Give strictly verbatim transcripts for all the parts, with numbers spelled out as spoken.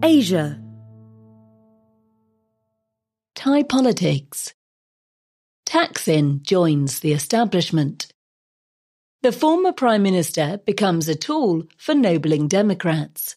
Asia. Thai politics. Thaksin joins the establishment. The former Prime Minister becomes a tool for nobling Democrats.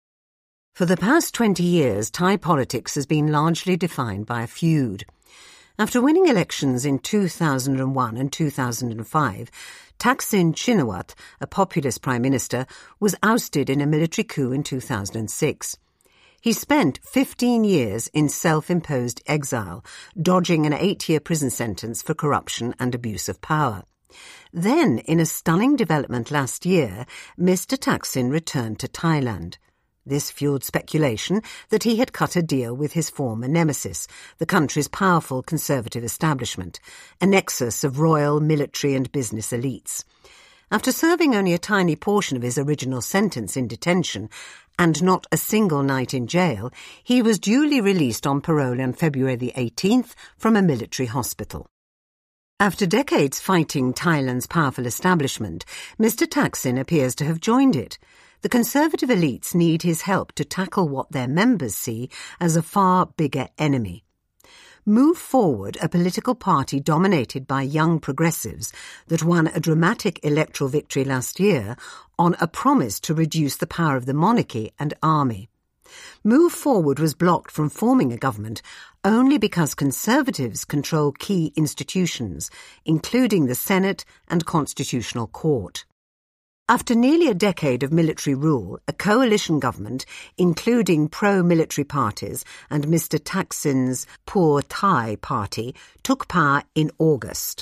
For the past twenty years, Thai politics has been largely defined by a feud. After winning elections in two thousand one and two thousand five, Thaksin Shinawatra, a populist prime minister, was ousted in a military coup in two thousand six. He spent fifteen years in self-imposed exile, dodging an eight-year prison sentence for corruption and abuse of power. Then, in a stunning development last year, Mister Thaksin returned to Thailand. This fueled speculation that he had cut a deal with his former nemesis, the country's powerful conservative establishment, a nexus of royal, military and business elites. After serving only a tiny portion of his original sentence in detention, and not a single night in jail, he was duly released on parole on February the eighteenth from a military hospital. After decades fighting Thailand's powerful establishment, Mister Thaksin appears to have joined it. The conservative elites need his help to tackle what their members see as a far bigger enemy. Move Forward, a political party dominated by young progressives that won a dramatic electoral victory last year on a promise to reduce the power of the monarchy and army. Move Forward was blocked from forming a government only because conservatives control key institutions, including the Senate and Constitutional Court. After nearly a decade of military rule, a coalition government, including pro-military parties and Mister Thaksin's Pheu Thai party, took power in August.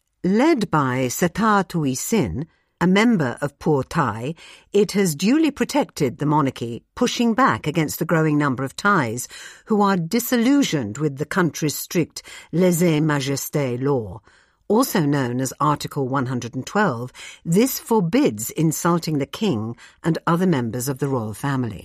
Led by Srettha Thavisin, a member of Pheu Thai, it has duly protected the monarchy, pushing back against the growing number of Thais who are disillusioned with the country's strict lèse-majesté law. Also known as Article one hundred twelve, this forbids insulting the king and other members of the royal family.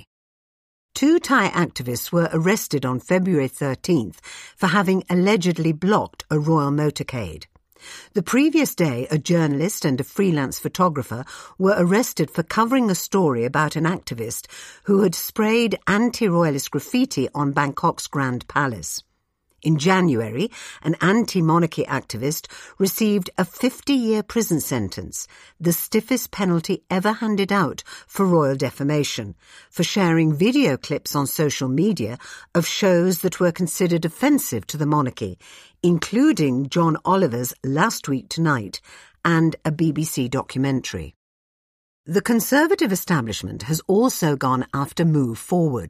Two Thai activists were arrested on February thirteenth for having allegedly blocked a royal motorcade. The previous day, a journalist and a freelance photographer were arrested for covering a story about an activist who had sprayed anti-royalist graffiti on Bangkok's Grand Palace. In January, an anti-monarchy activist received a fifty-year prison sentence, the stiffest penalty ever handed out for royal defamation, for sharing video clips on social media of shows that were considered offensive to the monarchy, including John Oliver's Last Week Tonight and a B B C documentary. The conservative establishment has also gone after Move Forward.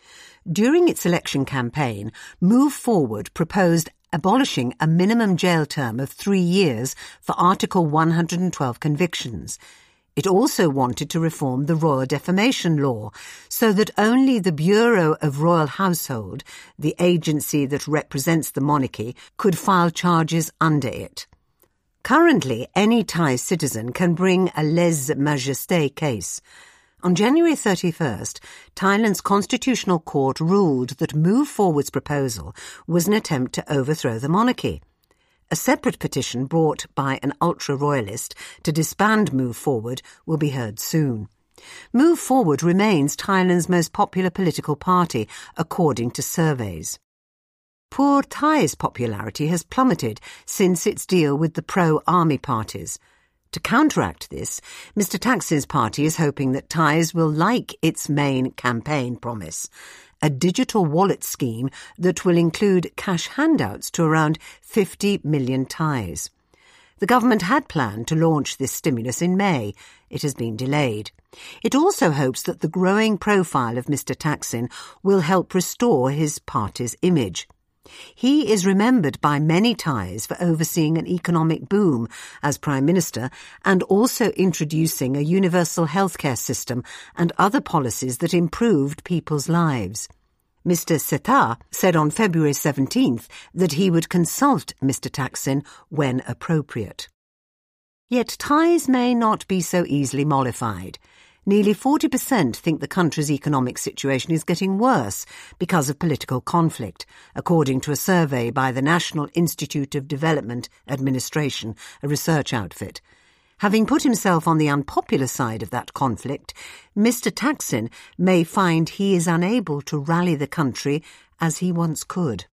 During its election campaign, Move Forward proposed abolishing a minimum jail term of three years for Article one hundred twelve convictions. It also wanted to reform the royal defamation law so that only the Bureau of Royal Household, the agency that represents the monarchy, could file charges under it. Currently, any Thai citizen can bring a lèse-majesté case. On January thirty-first, Thailand's Constitutional Court ruled that Move Forward's proposal was an attempt to overthrow the monarchy. A separate petition brought by an ultra-royalist to disband Move Forward will be heard soon. Move Forward remains Thailand's most popular political party, according to surveys. Pheu Thai's popularity has plummeted since its deal with the pro-army parties. To counteract this, Mister Thaksin's party is hoping that Thais will like its main campaign promise, a digital wallet scheme that will include cash handouts to around fifty million Thais. The government had planned to launch this stimulus in May. It has been delayed. It also hopes that the growing profile of Mister Thaksin will help restore his party's image. He is remembered by many Thais for overseeing an economic boom as Prime Minister and also introducing a universal healthcare system and other policies that improved people's lives. Mister Srettha said on February seventeenth that he would consult Mister Thaksin when appropriate. Yet Thais may not be so easily mollified. Nearly forty percent think the country's economic situation is getting worse because of political conflict, according to a survey by the National Institute of Development Administration, a research outfit. Having put himself on the unpopular side of that conflict, Mister Thaksin may find he is unable to rally the country as he once could.